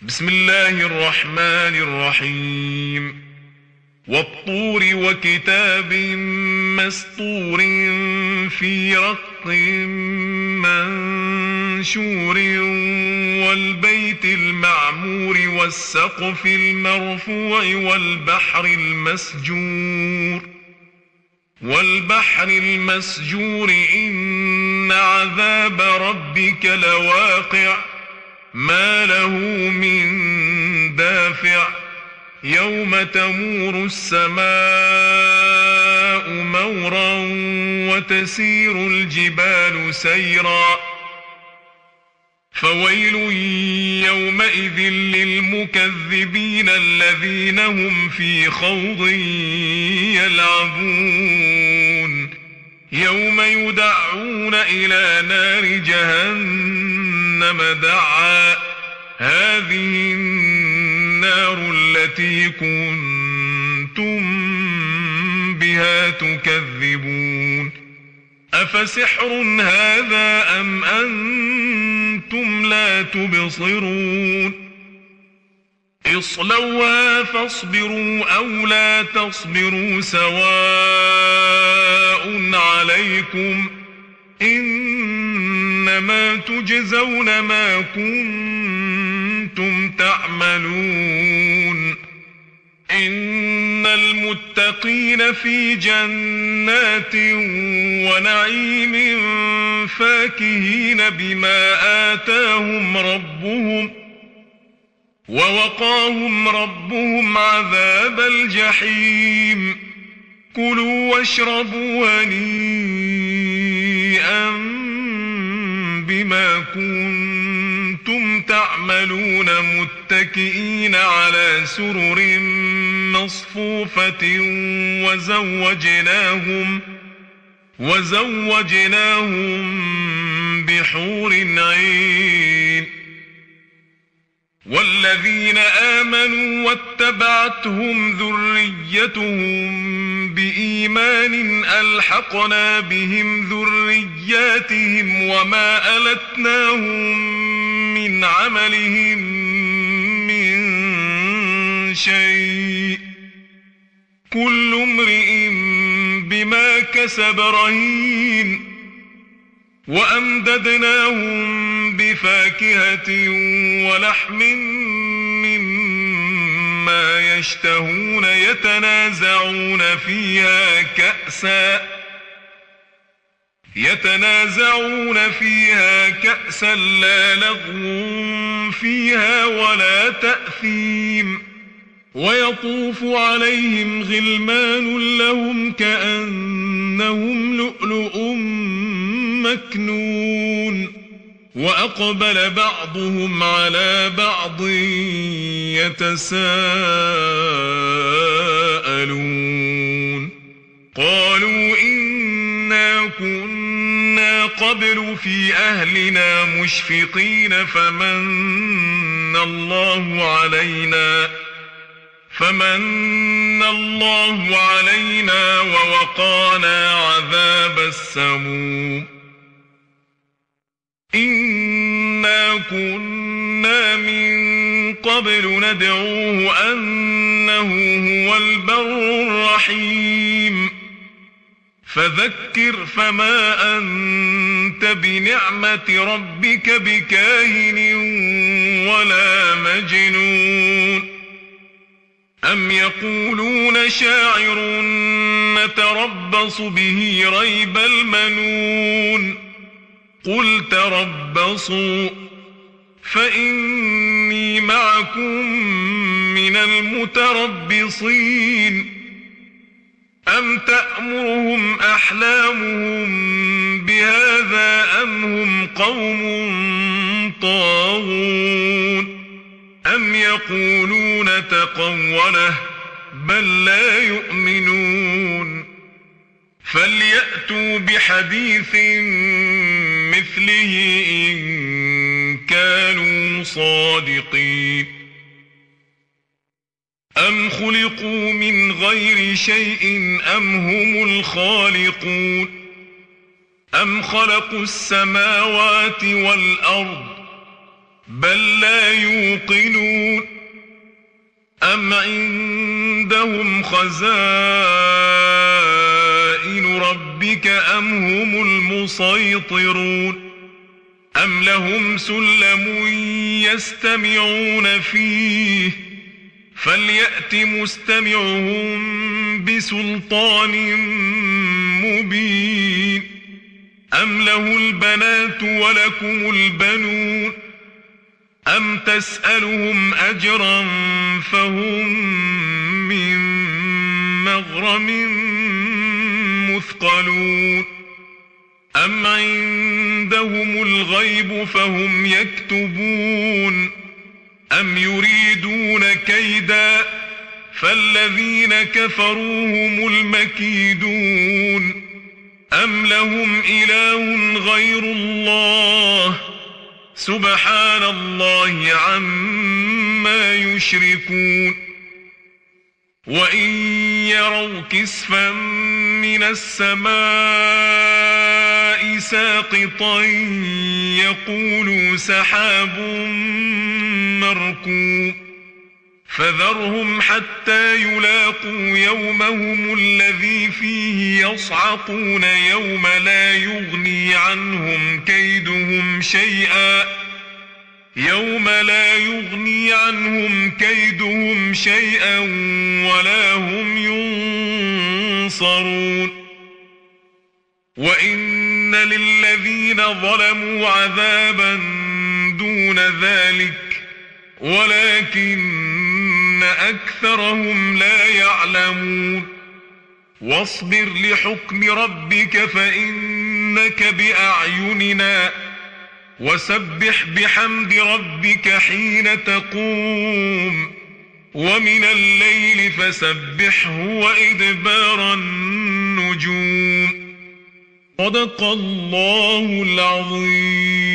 بسم الله الرحمن الرحيم والطور وكتاب مسطور في رق منشور والبيت المعمور والسقف المرفوع والبحر المسجور إن عذاب ربك لواقع ما له من دافع يوم تمور السماء مورا وتسير الجبال سيرا فويل يومئذ للمكذبين الذين هم في خوض يلعبون يوم يدعون إلى نار جهنم دعا هذه النار التي كنتم بها تكذبون أفسحر هذا أم أنتم لا تبصرون اصلوها فاصبروا أو لا تصبروا سواء عليكم إنما تجزون ما كنتم تعملون إن المتقين في جنات ونعيم فاكهين بما آتاهم ربهم ووقاهم ربهم عذاب الجحيم كلوا واشربوا هنيئا بما كنتم تعملون متكئين على سرر مصفوفة وزوجناهم بحور عين والذين آمنوا واتبعتهم ذريتهم بإيمان ألحقنا بهم ذرياتهم وما ألتناهم من عملهم من شيء كل امرئ بما كسب رهين وأمددناهم بفاكهة ولحم مما يشتهون يتنازعون فيها كأسا لا لغو فيها ولا تأثيم ويطوف عليهم غلمان لهم كأنهم لؤلؤ مكنون وأقبل بعضهم على بعض يتساءلون قالوا إنا كنا قبل في أهلنا مشفقين فمن الله علينا ووقانا عذاب السموم إنا كنا من قبل ندعوه أنه هو البر الرحيم فذكر فما أنت بنعمة ربك بكاهن ولا مجنون أم يقولون شاعر نتربص به ريب المنون قل تربصوا فإني معكم من المتربصين أم تأمرهم أحلامهم بهذا أم هم قوم طاغون أم يقولون تقوله بل لا يؤمنون فليأتوا بحديث مثله إن كانوا صادقين أم خلقوا من غير شيء أم هم الخالقون أم خلقوا السماوات والأرض بل لا يوقنون أم عندهم خزائن ربك أم هم المسيطرون أم لهم سلم يستمعون فيه فليأت مستمعهم بسلطان مبين أم له البنات ولكم البنون أم تسألهم أجرا فهم من مغرم مثقلون أم عندهم الغيب فهم يكتبون أم يريدون كيدا فالذين كفروا هم المكيدون أم لهم إله غير الله سبحان الله عما يشركون وإن يروا كسفا من السماء ساقطا يقولوا سحاب مركوم فذرهم حتى يلاقوا يومهم الذي فيه يصعقون يوم لا يغني عنهم كيدهم شيئا ولا هم ينصرون وإن للذين ظلموا عذابا دون ذلك ولكن أكثرهم لا يعلمون واصبر لحكم ربك فإنك بأعيننا وسبح بحمد ربك حين تقوم ومن الليل فسبحه وإدبار النجوم صدق الله العظيم.